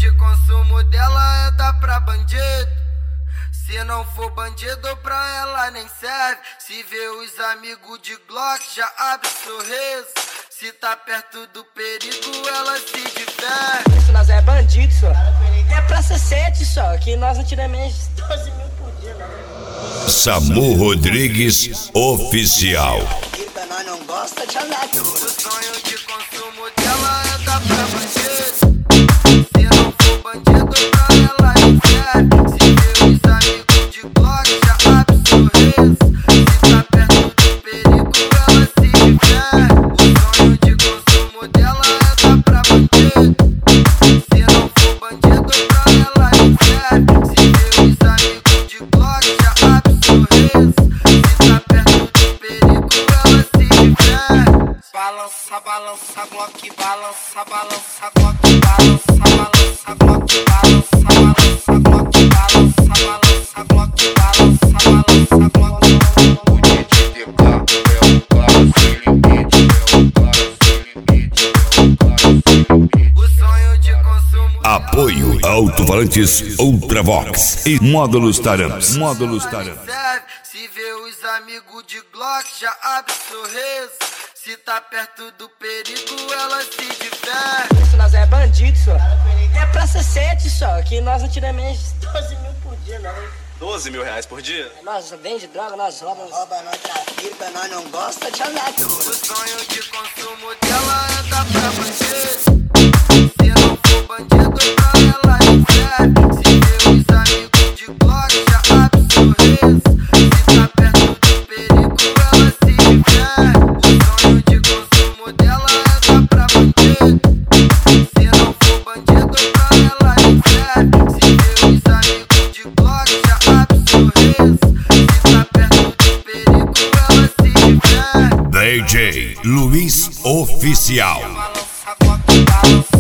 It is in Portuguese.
de consumo dela é dar pra bandido. Se não for bandido, pra ela nem serve. Se vê os amigos de Glock, já abre sorriso. Se tá perto do perigo, ela se diverte. Isso nós é bandido, só. É praça 7 só, que nós não tiramos menos de 12 mil por dia, né? Samu Rodrigues Oficial. Nós não gosta de andar tudo. O sonho de consumo dela é dar pra bandido. Se não for bandido, pra ela nem serve. Se vê os amigos de Glock, já abre sorriso. Se tá perto do perigo, ela se diverte. O sonho de consumo dela é dar pra bandido. Se não for bandido, pra ela nem serve. Se vê os amigos de Glock, já abre sorriso. Se tá perto do perigo, ela se diverte. Balança, balança, Glock, balança, balança, Glock, balança, balança, Glock, balança, balança, Glock, balança, balança, Glock, balança, balança, Glock. O DDK é o cara sem limite, é o cara sem limite, é o cara sem limite. O sonho de consumo. Apoio Alto-Falantes Ultravox e Módulos Taramps. Serve. Se vê os amigos de Glock, já abre sorriso. Se tá perto do perigo, ela se diverte. Isso nós é bandido, só. É praça 7 só, que nós não tiramos menos de 12 mil por dia, né? 12 mil reais por dia? Nós vende droga, nós roubamos. Rouba, nós trafica, nós não gosta de andar tudo. O sonho de consumo dela é dar pra bandido. Se não for bandido, pra ela nem serve. Se vê os amigos de Glock, já abre sorriso. Se tá perto do perigo, ela se diverte. O sonho de consumo dela é dar pra bandido. Se não for bandido, pra ela nem serve. Se vê os amigos de Glock, já abre sorriso. Se tá perto do perigo, ela se diverte. DJ Luiz Oficial. Balança, Glock, balança.